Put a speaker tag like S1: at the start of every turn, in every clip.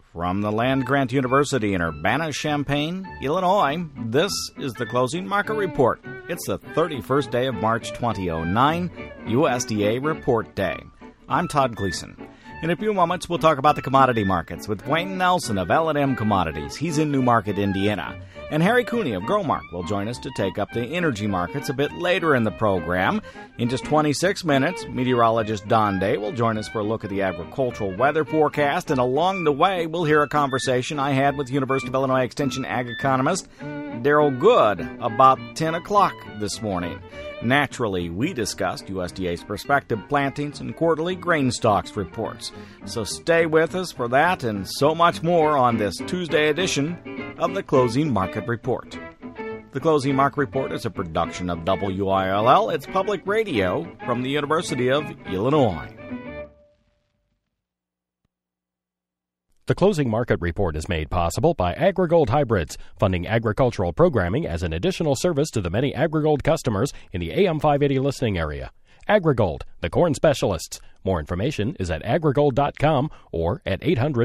S1: From the land-grant University in Urbana-Champaign, Illinois, this is the Closing Market Report. It's the 31st day of March 2009, USDA Report Day. I'm Todd Gleason. In a few moments, we'll talk about the commodity markets with Wayne Nelson of L&M Commodities. He's in Newmarket, Indiana. And Harry Cooney of Growmark will join us to take up the energy markets a bit later in the program. In just 26 minutes, meteorologist Don Day will join us for a look at the agricultural weather forecast. And along the way, we'll hear a conversation I had with University of Illinois Extension ag economist Daryl Good about 10 o'clock this morning. Naturally, we discussed USDA's prospective plantings and quarterly grain stocks reports. So stay with us for that and so much more on this Tuesday edition of the Closing Market Report. The Closing Market Report is a production of WILL. It's public radio from the University of Illinois.
S2: The Closing Market Report is made possible by AgriGold Hybrids, funding agricultural programming as an additional service to the many AgriGold customers in the AM 580 listening area. AgriGold, the corn specialists. More information is at agrigold.com or at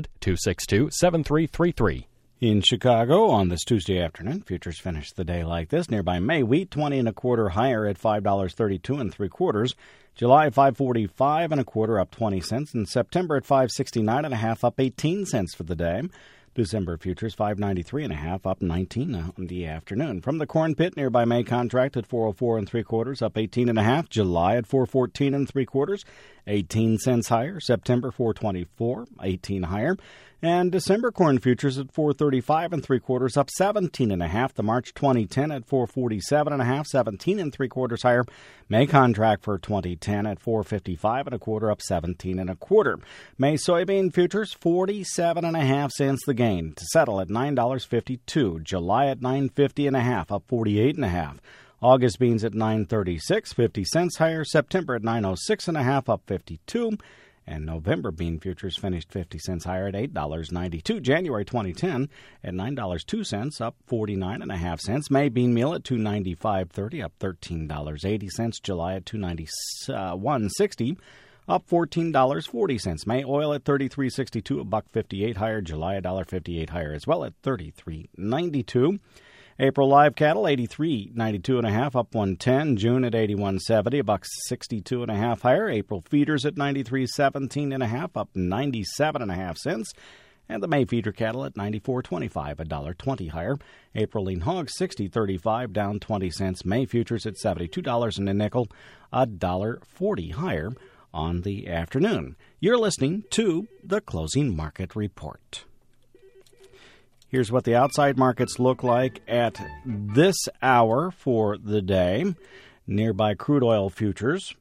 S2: 800-262-7333.
S1: In Chicago on this Tuesday afternoon, futures finished the day like this. Nearby May wheat 20 1/4 higher at $5.32 3/4. July 5.45 1/4 up 20 cents, and September at 5.69 1/2 up 18 cents for the day. December futures 5.93 1/2 up 19 on the afternoon. From the corn pit, nearby May contract at 4.04 3/4 up 18 1/2. July at 4.14 3/4, 18 cents higher. September 4.24, 18 higher. And December corn futures at 4.35 3/4 up 17 1/2. The March 2010 at 4.47 1/2, 17 3/4 higher. May contract for 2010 at 4.55 1/4 up 17 1/4. May soybean futures 47 1/2 cents the gain to settle at $9.52. July at 9.50 1/2 up 48 1/2. August beans at 9.36, 50 cents higher. September at 9.06 1/2 up 52. And November bean futures finished 50 cents higher at $8.92. January 2010 at $9.02 up 49 1/2 cents. May bean meal at $2.95.30 up $13.80. July at $2.91.60 up $14.40. May oil at $33.62, $1.58 higher. July $1.58 higher as well at $33.92. April live cattle, 83.92 1/2 up 110. June at 81.70, $1.62 1/2 higher. April feeders at 93.17 1/2 up 97 1/2 cents. And the May feeder cattle at 94.25, $1.20 higher. April lean hogs, 60.35, down 20 cents. May futures at $72 and a nickel, $1.40 higher on the afternoon. You're listening to the Closing Market Report. Here's what the outside markets look like at this hour for the day. Nearby crude oil futures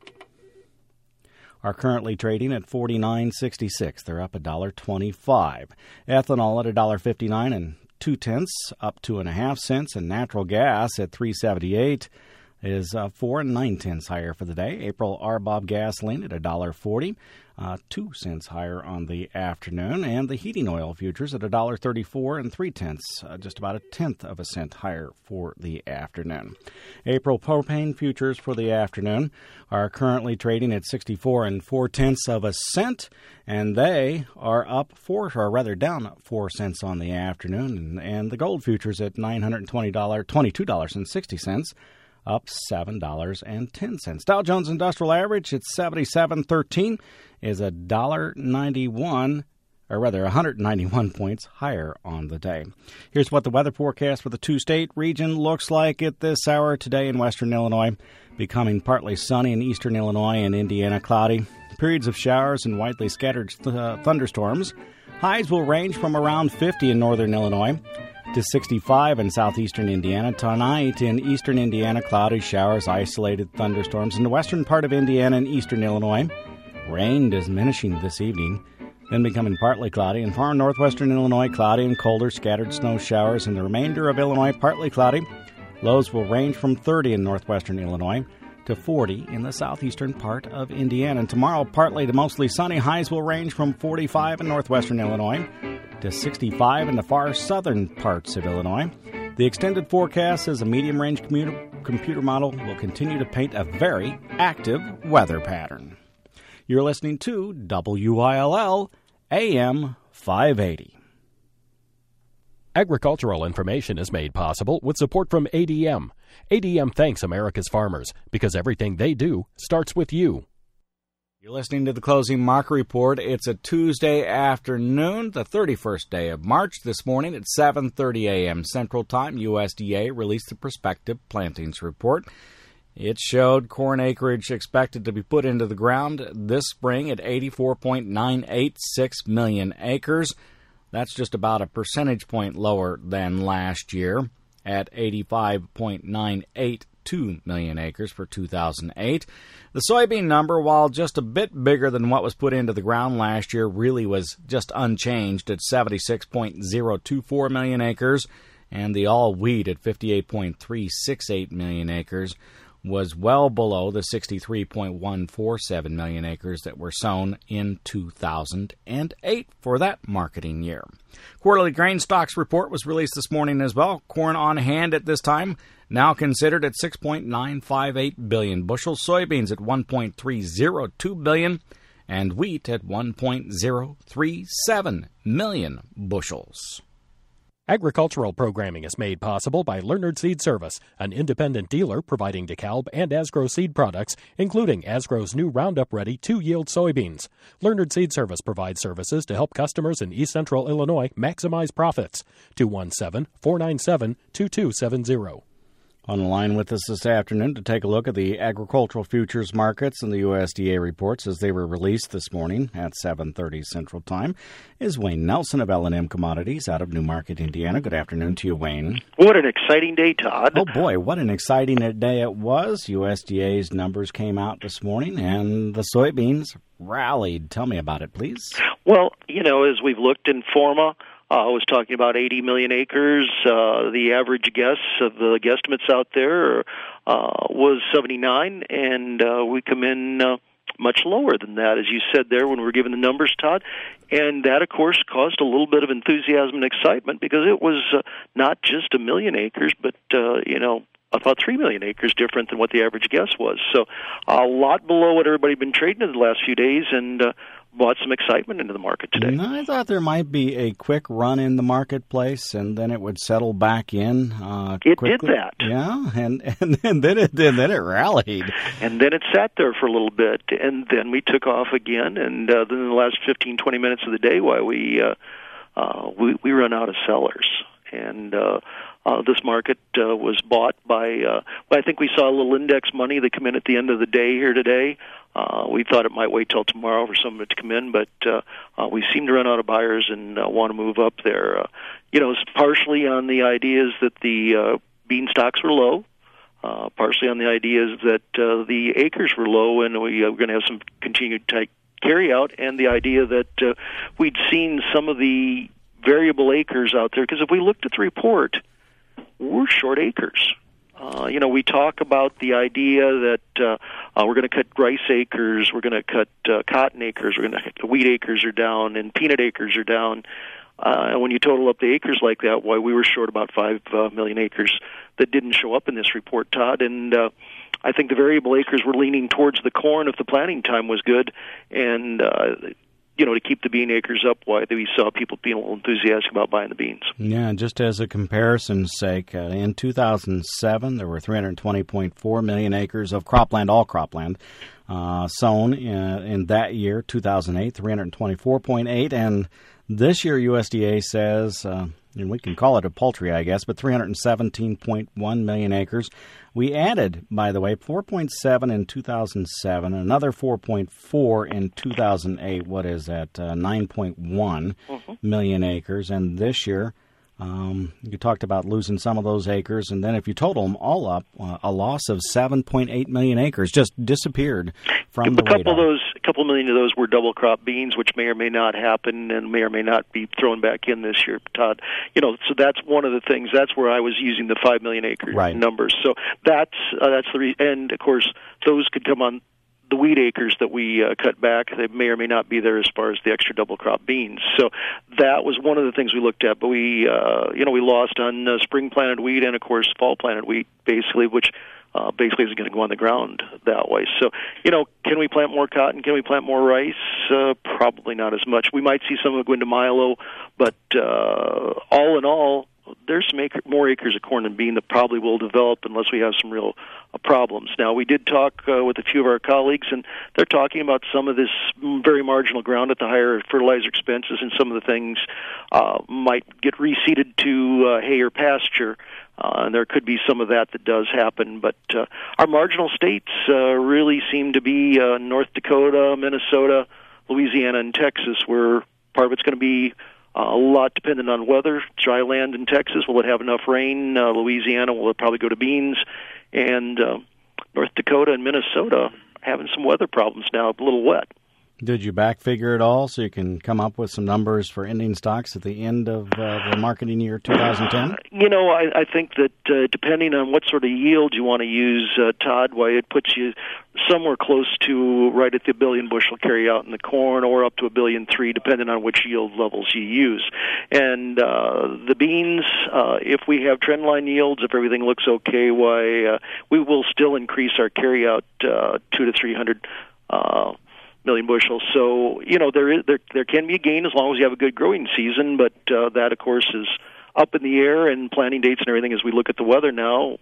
S1: are currently trading at $49.66. They're up $1.25. Ethanol at $1.59 2/10, up 2 1/2 cents, and natural gas at $3.78 is 4 9/10 higher for the day. April RBOB gasoline at $1.40. 2 cents higher on the afternoon, and the heating oil futures at $1.34 3/10, just about 1/10 of a cent higher for the afternoon. April propane futures for the afternoon are currently trading at 64 4/10 of a cent, and they are down 4 cents on the afternoon. And the gold futures at $22.60. Up $7.10. Dow Jones Industrial Average at 77.13 is $191 points higher on the day. Here's what the weather forecast for the two-state region looks like at this hour today in western Illinois. Becoming partly sunny in eastern Illinois and Indiana, cloudy. Periods of showers and widely scattered thunderstorms. Highs will range from around 50 in northern Illinois to 65 in southeastern Indiana. Tonight in eastern Indiana, cloudy showers, isolated thunderstorms. In the western part of Indiana and eastern Illinois, rain diminishing this evening, then becoming partly cloudy. In far northwestern Illinois, cloudy and colder, scattered snow showers. In the remainder of Illinois, partly cloudy. Lows will range from 30 in northwestern Illinois to 40 in the southeastern part of Indiana. And tomorrow, partly to mostly sunny. Highs will range from 45 in northwestern Illinois to 65 in the far southern parts of Illinois. The extended forecast as a medium-range computer model will continue to paint a very active weather pattern. You're listening to WILL AM $5.80.
S2: Agricultural information is made possible with support from ADM. ADM thanks America's farmers because everything they do starts with you.
S1: You're listening to the Closing Market Report. It's a Tuesday afternoon, the 31st day of March. This morning at 7:30 a.m. Central Time, USDA released the prospective plantings report. It showed corn acreage expected to be put into the ground this spring at 84.986 million acres. That's just about a percentage point lower than last year at 85.982 million acres for 2008. The soybean number, while just a bit bigger than what was put into the ground last year, really was just unchanged at 76.024 million acres, and the all wheat at 58.368 million acres was well below the 63.147 million acres that were sown in 2008 for that marketing year. Quarterly grain stocks report was released this morning as well. Corn on hand at this time now considered at 6.958 billion bushels, soybeans at 1.302 billion, and wheat at 1.037 million bushels.
S2: Agricultural programming is made possible by Leonard Seed Service, an independent dealer providing DeKalb and Asgrow seed products, including Asgrow's new Roundup Ready 2-yield soybeans. Leonard Seed Service provides services to help customers in East Central Illinois maximize profits. 217-497-2270.
S1: On the line with us this afternoon to take a look at the agricultural futures markets and the USDA reports as they were released this morning at 7:30 Central Time is Wayne Nelson of L&M Commodities out of Newmarket, Indiana. Good afternoon to you, Wayne.
S3: What an exciting day, Todd.
S1: Oh, boy, what an exciting day it was. USDA's numbers came out this morning, and the soybeans rallied. Tell me about it, please.
S3: Well, as we've looked in Forma, I was talking about 80 million acres. The average guess of the guesstimates out there was 79, and we come in much lower than that, as you said there when we were given the numbers, Todd. And that, of course, caused a little bit of enthusiasm and excitement because it was not just a million acres, but, about 3 million acres different than what the average guess was. So a lot below what everybody had been trading in the last few days, and brought some excitement into the market today.
S1: I thought there might be a quick run in the marketplace, and then it would settle back in.
S3: It
S1: quickly.
S3: did that,
S1: yeah, and then it rallied,
S3: and then it sat there for a little bit, and then we took off again. And then in the last 15-20 minutes of the day, we run out of sellers, and this market was bought by. I think we saw a little index money that come in at the end of the day here today. We thought it might wait till tomorrow for some of it to come in, but we seem to run out of buyers and want to move up there. It's partially on the ideas that the bean stocks were low, partially on the ideas that the acres were low, and we're going to have some continued tight carry out, and the idea that we'd seen some of the variable acres out there, because if we looked at the report, we're short acres. We talk about the idea that we're going to cut rice acres, we're going to cut cotton acres, we're going to wheat acres are down, and peanut acres are down. And when you total up the acres like that, why we were short about 5 million acres that didn't show up in this report, Todd. And I think the variable acres were leaning towards the corn if the planting time was good, and to keep the bean acres up, why we saw people being a little enthusiastic about buying the beans.
S1: Yeah, just as a comparison's sake, in 2007, there were 320.4 million acres of cropland, all cropland, sown in that year. 2008, 324.8, and this year USDA says, and we can call it a paltry, I guess, but 317.1 million acres. We added, by the way, 4.7 in 2007, another 4.4 in 2008. What is that? 9.1 million acres. And this year, you talked about losing some of those acres, and then if you total them all up, a loss of 7.8 million acres just disappeared from the radar.
S3: A couple million of those were double crop beans, which may or may not happen and may or may not be thrown back in this year, Todd. So that's one of the things. That's where I was using the 5 million acre numbers. So that's the and of course those could come on the wheat acres that we cut back. They may or may not be there as far as the extra double crop beans. So that was one of the things we looked at. But we lost on spring planted wheat and of course fall planted wheat, basically, which basically isn't going to go on the ground that way. So, can we plant more cotton? Can we plant more rice? Probably not as much. We might see some of it go into milo, but all in all, there's some more acres of corn and bean that probably will develop unless we have some real problems. Now, we did talk with a few of our colleagues, and they're talking about some of this very marginal ground at the higher fertilizer expenses, and some of the things might get reseeded to hay or pasture. And there could be some of that does happen. But our marginal states really seem to be North Dakota, Minnesota, Louisiana, and Texas, where part of it's going to be a lot dependent on weather. Dry land in Texas, will it have enough rain? Louisiana, will it probably go to beans? And North Dakota and Minnesota having some weather problems now, a little wet.
S1: Did you back figure it all so you can come up with some numbers for ending stocks at the end of the marketing year 2010?
S3: I think that depending on what sort of yield you want to use, Todd, why it puts you somewhere close to right at the 1 billion bushel carry out in the corn, or up to 1.3 billion, depending on which yield levels you use. And the beans, if we have trendline yields, if everything looks okay, we will still increase our carry out 200 to 300 million bushels. So, there can be a gain as long as you have a good growing season, but that, of course, is up in the air, and planting dates and everything as we look at the weather now.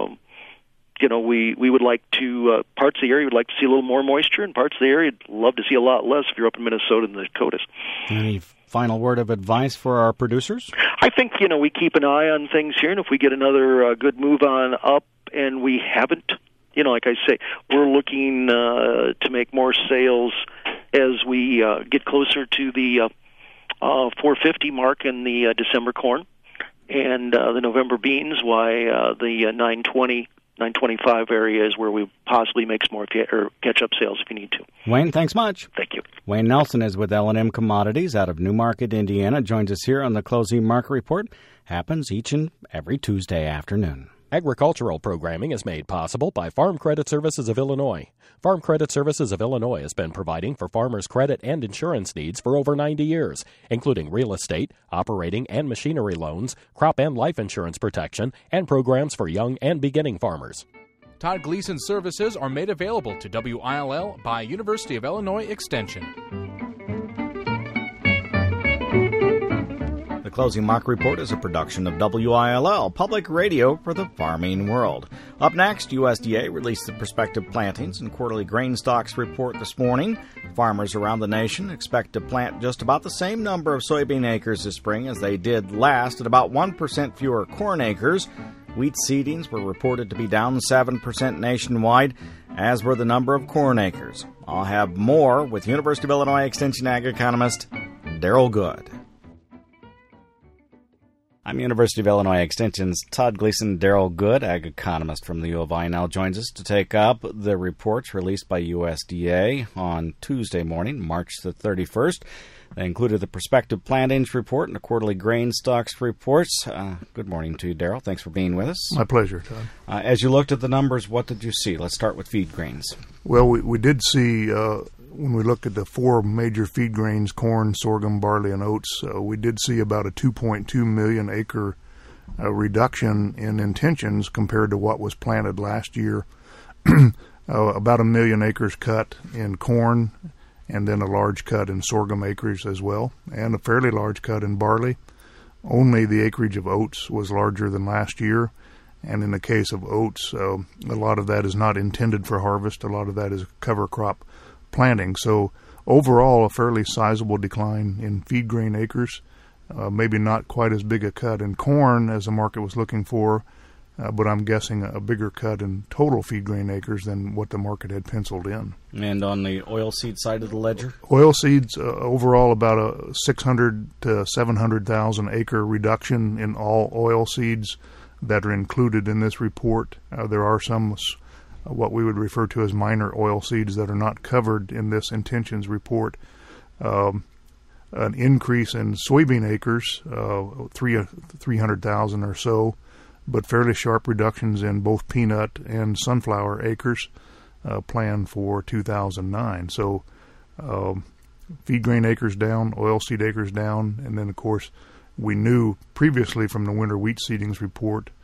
S3: We would like to, parts of the area would like to see a little more moisture, and parts of the area would love to see a lot less if you're up in Minnesota and the Dakotas.
S1: Any final word of advice for our producers?
S3: I think, we keep an eye on things here, and if we get another good move on up, and we haven't, like I say, we're looking to make more sales as we get closer to the 450 mark in the December corn and the November beans, the 920, 925 area is where we possibly make some more catch-up sales if you need to.
S1: Wayne, thanks much.
S3: Thank you.
S1: Wayne Nelson is with L&M Commodities out of Newmarket, Indiana. Joins us here on the Closing Market Report. Happens each and every Tuesday afternoon.
S2: Agricultural programming is made possible by Farm Credit Services of Illinois. Farm Credit Services of Illinois has been providing for farmers' credit and insurance needs for over 90 years, including real estate, operating and machinery loans, crop and life insurance protection, and programs for young and beginning farmers.
S4: Todd Gleason services are made available to WILL by University of Illinois Extension.
S1: The Closing Market Report is a production of WILL, public radio for the farming world. Up next, USDA released the prospective plantings and quarterly grain stocks report this morning. Farmers around the nation expect to plant just about the same number of soybean acres this spring as they did last, at about 1% fewer corn acres. Wheat seedings were reported to be down 7% nationwide, as were the number of corn acres. I'll have more with University of Illinois Extension Ag economist Daryl Good. I'm University of Illinois Extension's Todd Gleason. Daryl Good, ag economist from the U of I, now joins us to take up the reports released by USDA on Tuesday morning, March the 31st. They included the prospective plantings report and the quarterly grain stocks reports. Good morning to you, Daryl. Thanks for being with us.
S5: My pleasure, Todd.
S1: As you looked at the numbers, what did you see? Let's start with feed grains.
S5: Well, we did see, when we looked at the four major feed grains, corn, sorghum, barley, and oats, we did see about a 2.2 million acre reduction in intentions compared to what was planted last year. About 1 million acres cut in corn, and then a large cut in sorghum acres as well, and a fairly large cut in barley. Only the acreage of oats was larger than last year, and in the case of oats, a lot of that is not intended for harvest. A lot of that is cover crop planting. So overall, a fairly sizable decline in feed grain acres, maybe not quite as big a cut in corn as the market was looking for, but I'm guessing a bigger cut in total feed grain acres than what the market had penciled in.
S1: And on the oilseed side of the ledger?
S5: Oilseeds, overall about a 600 to 700,000 acre reduction in all oilseeds that are included in this report. There are some what we would refer to as minor oilseeds that are not covered in this intentions report. An increase in soybean acres, 300,000 or so, but fairly sharp reductions in both peanut and sunflower acres planned for 2009. So feed grain acres down, oilseed acres down, and then, of course, we knew previously from the winter wheat seedings report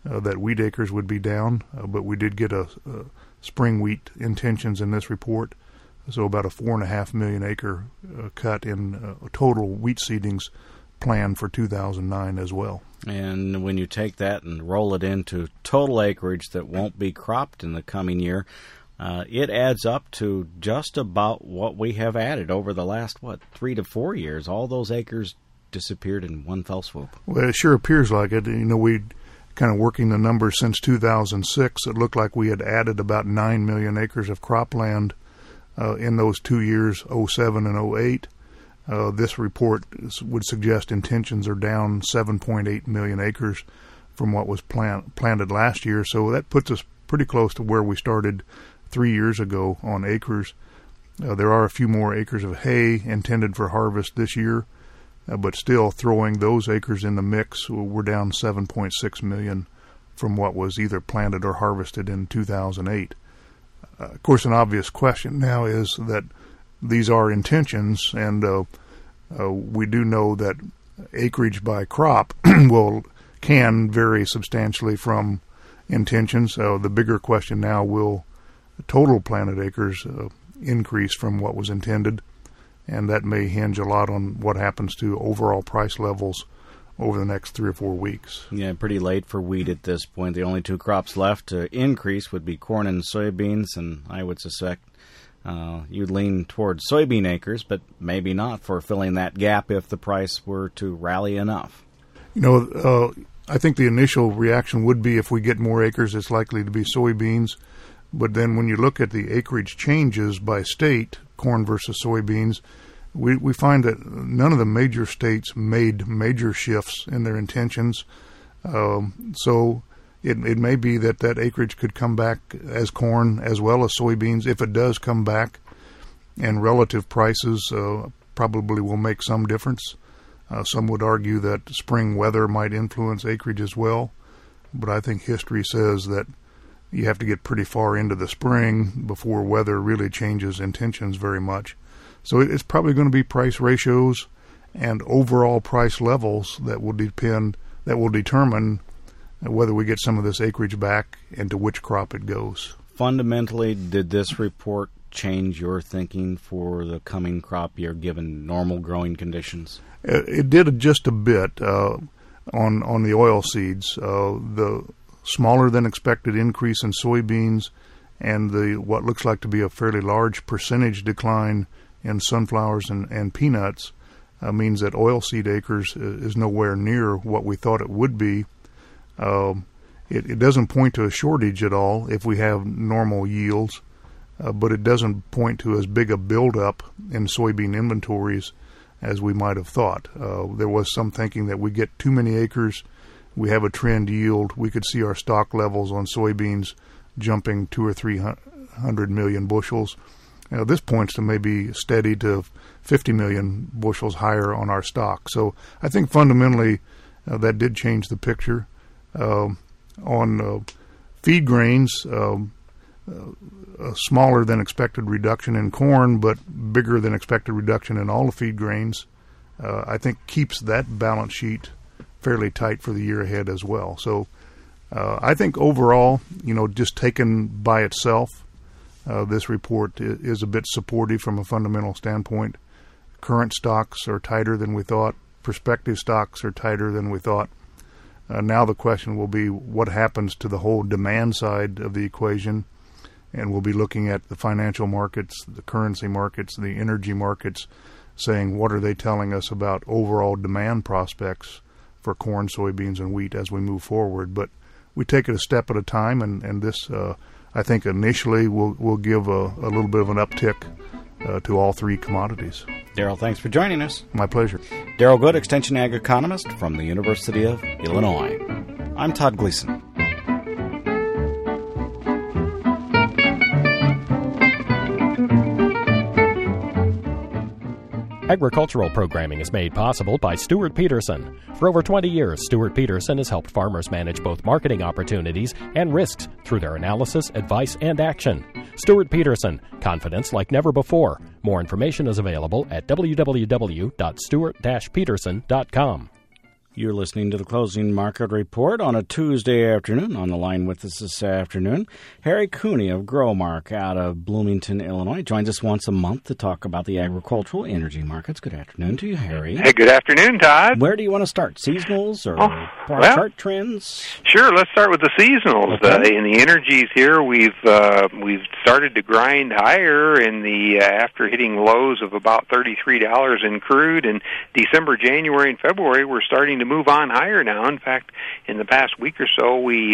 S5: that wheat acres would be down, but we did get a spring wheat intentions in this report, so about a 4.5 million acre cut in total wheat seedings planned for 2009 as well.
S1: And when you take that and roll it into total acreage that won't be cropped in the coming year, it adds up to just about what we have added over the last, 3 to 4 years. All those acres disappeared in one fell swoop.
S5: Well, it sure appears like it. We kind of working the numbers since 2006. It looked like we had added about 9 million acres of cropland in those 2 years, 07 and 08. This report would suggest intentions are down 7.8 million acres from what was planted last year. So that puts us pretty close to where we started 3 years ago on acres. There are a few more acres of hay intended for harvest this year, but still throwing those acres in the mix, we're down 7.6 million from what was either planted or harvested in 2008. Of course, an obvious question now is that these are intentions, and we do know that acreage by crop can vary substantially from intentions. The bigger question now, will total planted acres increase from what was intended? And that may hinge a lot on what happens to overall price levels over the next 3 or 4 weeks.
S1: Yeah, pretty late for wheat at this point. The only two crops left to increase would be corn and soybeans, and I would suspect you'd lean towards soybean acres, but maybe not for filling that gap if the price were to rally enough.
S5: I think the initial reaction would be if we get more acres, it's likely to be soybeans. But then when you look at the acreage changes by state, corn versus soybeans, we find that none of the major states made major shifts in their intentions. So it may be that acreage could come back as corn as well as soybeans. If it does come back, and relative prices probably will make some difference. Some would argue that spring weather might influence acreage as well, but I think history says that you have to get pretty far into the spring before weather really changes intentions very much. So it's probably going to be price ratios and overall price levels that will determine whether we get some of this acreage back and to which crop it goes.
S1: Fundamentally, did this report change your thinking for the coming crop year given normal growing conditions?
S5: It did just a bit on the oil seeds. The smaller than expected increase in soybeans and what looks like to be a fairly large percentage decline in sunflowers and peanuts means that oilseed acres is nowhere near what we thought it would be. It doesn't point to a shortage at all if we have normal yields, but it doesn't point to as big a buildup in soybean inventories as we might have thought. There was some thinking that we get too many acres, we have a trend yield, we could see our stock levels on soybeans jumping 200 or 300 million bushels. This points to maybe steady to 50 million bushels higher on our stock. So I think fundamentally that did change the picture. On feed grains, a smaller than expected reduction in corn, but bigger than expected reduction in all the feed grains, I think keeps that balance sheet fairly tight for the year ahead as well. So I think overall, just taken by itself, this report is a bit supportive from a fundamental standpoint. Current stocks are tighter than we thought. Prospective stocks are tighter than we thought. Now the question will be what happens to the whole demand side of the equation, and we'll be looking at the financial markets, the currency markets, the energy markets, saying what are they telling us about overall demand prospects for corn, soybeans, and wheat as we move forward. But we take it a step at a time, and this, I think, initially will give a little bit of an uptick to all three commodities.
S1: Darrell, thanks for joining us.
S5: My pleasure.
S1: Darrell Good, Extension Ag Economist from the University of Illinois. I'm Todd Gleason.
S2: Agricultural programming is made possible by Stuart Peterson. For over 20 years, Stuart Peterson has helped farmers manage both marketing opportunities and risks through their analysis, advice, and action. Stuart Peterson, confidence like never before. More information is available at www.stuart-peterson.com.
S1: You're listening to the Closing Market Report on a Tuesday afternoon. On the line with us this afternoon, Harry Cooney of Growmark out of Bloomington, Illinois, joins us once a month to talk about the agricultural energy markets. Good afternoon to you, Harry.
S6: Hey, good afternoon, Todd.
S1: Where do you want to start? Seasonals or chart trends?
S6: Sure, let's start with the seasonals.
S1: Okay.
S6: In the energies here, we've started to grind higher in the after hitting lows of about $33 in crude in December, January, and February. We're starting to move on higher now. In fact, in the past week or so, we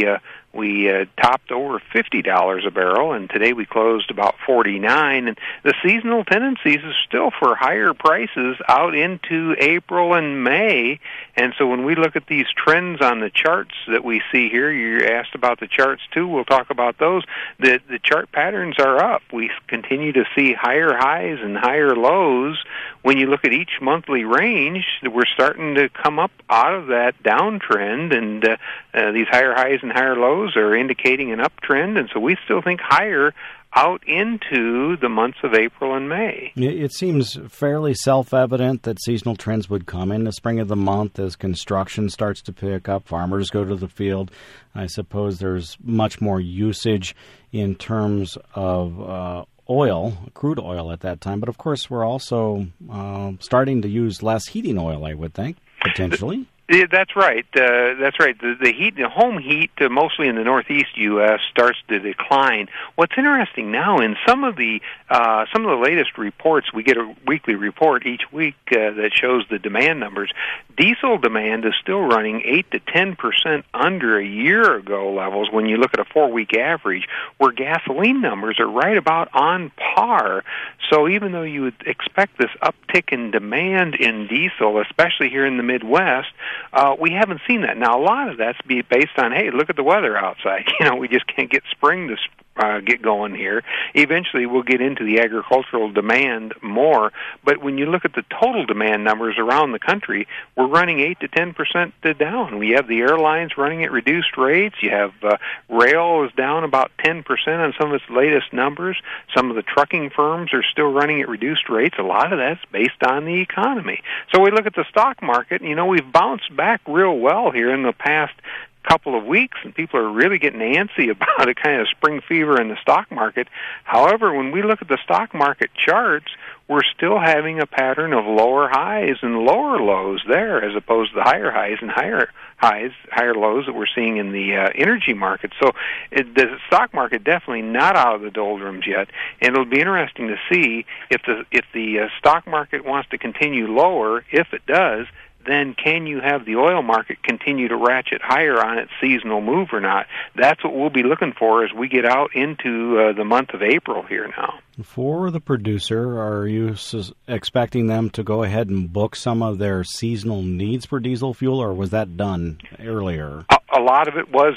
S6: topped over $50 a barrel, and today we closed about $49. And the seasonal tendencies is still for higher prices out into April and May. And so when we look at these trends on the charts that we see here, you asked about the charts too, we'll talk about those. The chart patterns are up. We continue to see higher highs and higher lows. When you look at each monthly range, we're starting to come up out of that downtrend, and these higher highs and higher lows are indicating an uptrend, and so we still think higher out into the months of April and May.
S1: It seems fairly self-evident that seasonal trends would come in the spring of the month as construction starts to pick up, farmers go to the field. I suppose there's much more usage in terms of crude oil at that time, but of course we're also starting to use less heating oil, I would think, potentially.
S6: Yeah, that's right. That's right. The home heat, mostly in the northeast U.S., starts to decline. What's interesting now, in some of the latest reports, we get a weekly report each week that shows the demand numbers. Diesel demand is still running 8 to 10% under a year ago levels when you look at a 4-week average, where gasoline numbers are right about on par. So even though you would expect this uptick in demand in diesel, especially here in the Midwest, we haven't seen that. Now, a lot of that's based on, hey, look at the weather outside. We just can't get spring to get going here. Eventually, we'll get into the agricultural demand more. But when you look at the total demand numbers around the country, we're running 8 to 10% down. We have the airlines running at reduced rates. You have rail is down about 10% on some of its latest numbers. Some of the trucking firms are still running at reduced rates. A lot of that's based on the economy. So we look at the stock market. We've bounced back real well here in the past couple of weeks, and people are really getting antsy about a kind of spring fever in the stock market. However, when we look at the stock market charts, we're still having a pattern of lower highs and lower lows there, as opposed to the higher highs and higher lows that we're seeing in the energy market. So the stock market definitely not out of the doldrums yet, and it'll be interesting to see if the stock market wants to continue lower. If it does, then can you have the oil market continue to ratchet higher on its seasonal move or not? That's what we'll be looking for as we get out into the month of April here now.
S1: For the producer, are you expecting them to go ahead and book some of their seasonal needs for diesel fuel, or was that done earlier?
S6: A lot of it was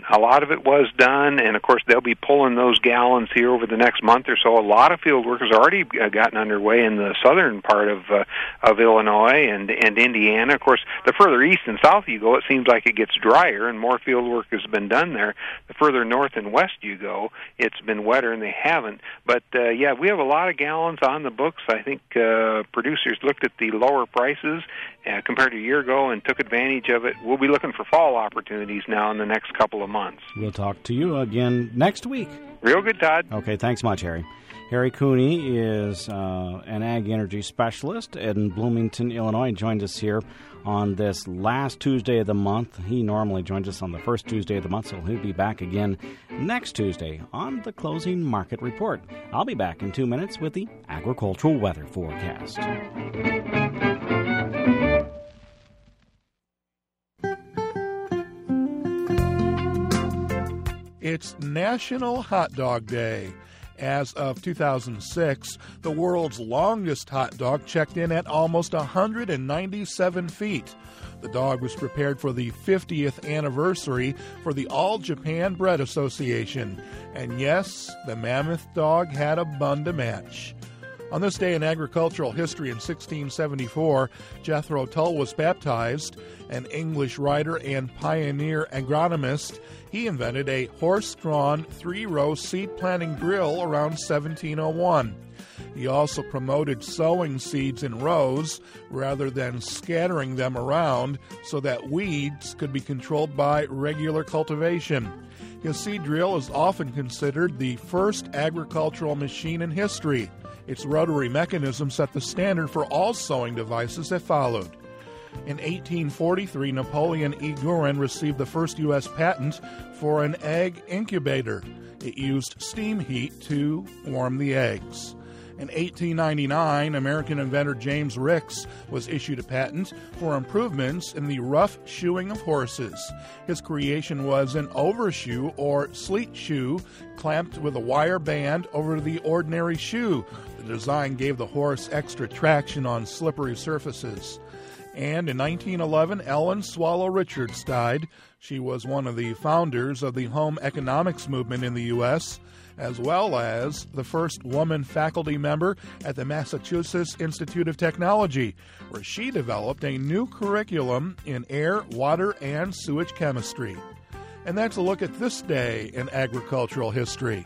S6: done. And of course they'll be pulling those gallons here over the next month or so. A lot of field work has already gotten underway in the southern part of Illinois and Indiana. Of course, the further east and south you go, it seems like it gets drier and more field work has been done there. The further north and west you go, it's been wetter and they haven't. But yeah, we have a lot of gallons on the books. I think producers looked at the lower prices compared to a year ago and took advantage of it. We'll be looking for fall opportunities now in the next couple of months.
S1: We'll talk to you again next week.
S6: Real good, Todd.
S1: Okay, thanks much, Harry. Harry Cooney is an ag energy specialist in Bloomington, Illinois. He joined us here on this last Tuesday of the month. He normally joins us on the first Tuesday of the month, so he'll be back again next Tuesday on the Closing Market Report. I'll be back in 2 minutes with the agricultural weather forecast.
S7: It's National Hot Dog Day. As of 2006, the world's longest hot dog checked in at almost 197 feet. The dog was prepared for the 50th anniversary for the All Japan Bread Association. And yes, the mammoth dog had a bun to match. On this day in agricultural history in 1674, Jethro Tull was baptized. An English writer and pioneer agronomist, he invented a horse-drawn 3-row seed planting drill around 1701. He also promoted sowing seeds in rows rather than scattering them around so that weeds could be controlled by regular cultivation. His seed drill is often considered the first agricultural machine in history. Its rotary mechanism set the standard for all sowing devices that followed. In 1843, Napoleon E. Guerin received the first U.S. patent for an egg incubator. It used steam heat to warm the eggs. In 1899, American inventor James Ricks was issued a patent for improvements in the rough shoeing of horses. His creation was an overshoe or sleet shoe clamped with a wire band over the ordinary shoe. The design gave the horse extra traction on slippery surfaces. And in 1911, Ellen Swallow Richards died. She was one of the founders of the home economics movement in the U.S., as well as the first woman faculty member at the Massachusetts Institute of Technology, where she developed a new curriculum in air, water, and sewage chemistry. And that's a look at this day in agricultural history.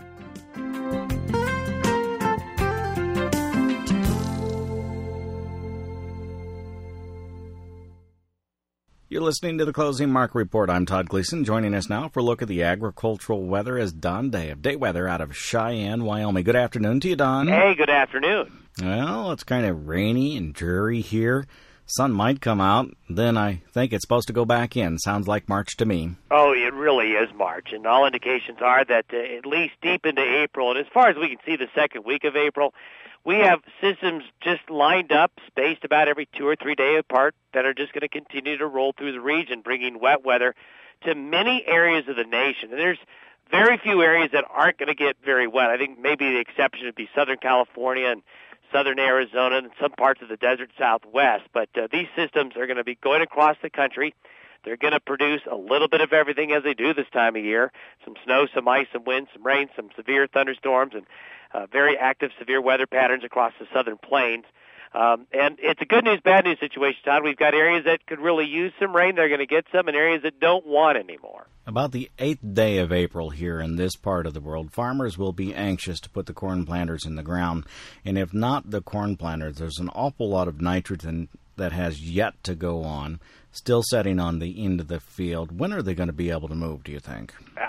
S1: You're listening to the Closing Market Report. I'm Todd Gleason. Joining us now for a look at the agricultural weather is Don Day of Day Weather out of Cheyenne, Wyoming. Good afternoon to you, Don.
S8: Hey, good afternoon.
S1: Well, it's kind of rainy and dreary here. Sun might come out, then I think it's supposed to go back in. Sounds like March to me.
S8: Oh, it really is March, and all indications are that at least deep into April, and as far as we can see the second week of April, we have systems just lined up, spaced about every 2 or 3 days apart, that are just going to continue to roll through the region, bringing wet weather to many areas of the nation. And there's very few areas that aren't going to get very wet. I think maybe the exception would be Southern California and Southern Arizona and some parts of the desert Southwest. But these systems are going to be going across the country. They're going to produce a little bit of everything as they do this time of year. Some snow, some ice, some wind, some rain, some severe thunderstorms, and very active severe weather patterns across the southern plains. And it's a good news, bad news situation, Todd. We've got areas that could really use some rain. They're going to get some, and areas that don't want any more.
S1: About the 8th day of April here in this part of the world, farmers will be anxious to put the corn planters in the ground. And if not the corn planters, there's an awful lot of nitrogen that has yet to go on, still setting on the end of the field. When are they going to be able to move, do you think?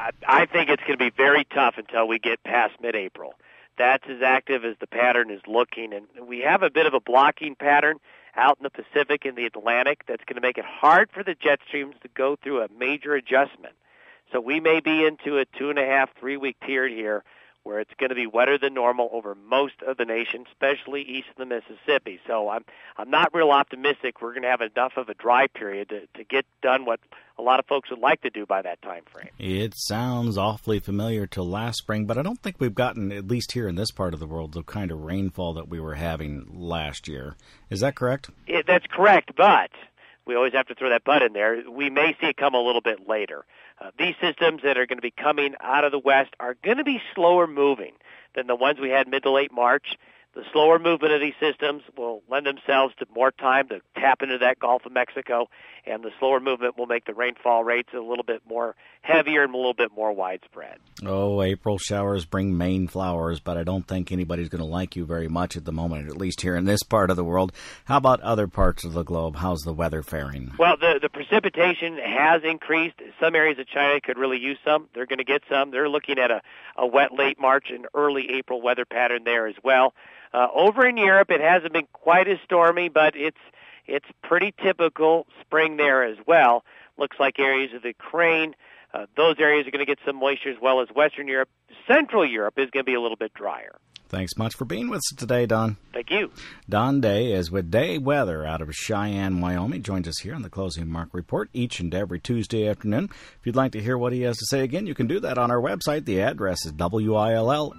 S8: I think it's going to be very tough until we get past mid-April. That's as active as the pattern is looking, and we have a bit of a blocking pattern out in the Pacific and the Atlantic that's going to make it hard for the jet streams to go through a major adjustment. So we may be into a 2.5, 3 week period here where it's going to be wetter than normal over most of the nation, especially east of the Mississippi. So I'm not real optimistic we're going to have enough of a dry period to get done what a lot of folks would like to do by that time frame.
S1: It sounds awfully familiar to last spring, but I don't think we've gotten, at least here in this part of the world, the kind of rainfall that we were having last year. Is that correct?
S8: That's correct, but we always have to throw that but in there. We may see it come a little bit later. These systems that are going to be coming out of the west are going to be slower moving than the ones we had mid to late March. The slower movement of these systems will lend themselves to more time to tap into that Gulf of Mexico, and the slower movement will make the rainfall rates a little bit more heavier and a little bit more widespread.
S1: Oh, April showers bring Maine flowers, but I don't think anybody's going to like you very much at the moment, at least here in this part of the world. How about other parts of the globe? How's the weather faring?
S8: Well, the precipitation has increased. Some areas of China could really use some. They're going to get some. They're looking at a wet late March and early April weather pattern there as well. Over in Europe, it hasn't been quite as stormy, but it's pretty typical spring there as well. Looks like areas of the Ukraine, those areas are going to get some moisture as well as Western Europe. Central Europe is going to be a little bit drier.
S1: Thanks much for being with us today, Don.
S8: Thank you.
S1: Don Day is with Day Weather out of Cheyenne, Wyoming. Joins us here on the Closing Market Report each and every Tuesday afternoon. If you'd like to hear what he has to say again, you can do that on our website. The address is willag.org.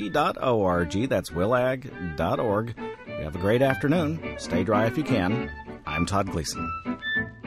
S1: That's willag.org. You have a great afternoon. Stay dry if you can. I'm Todd Gleason.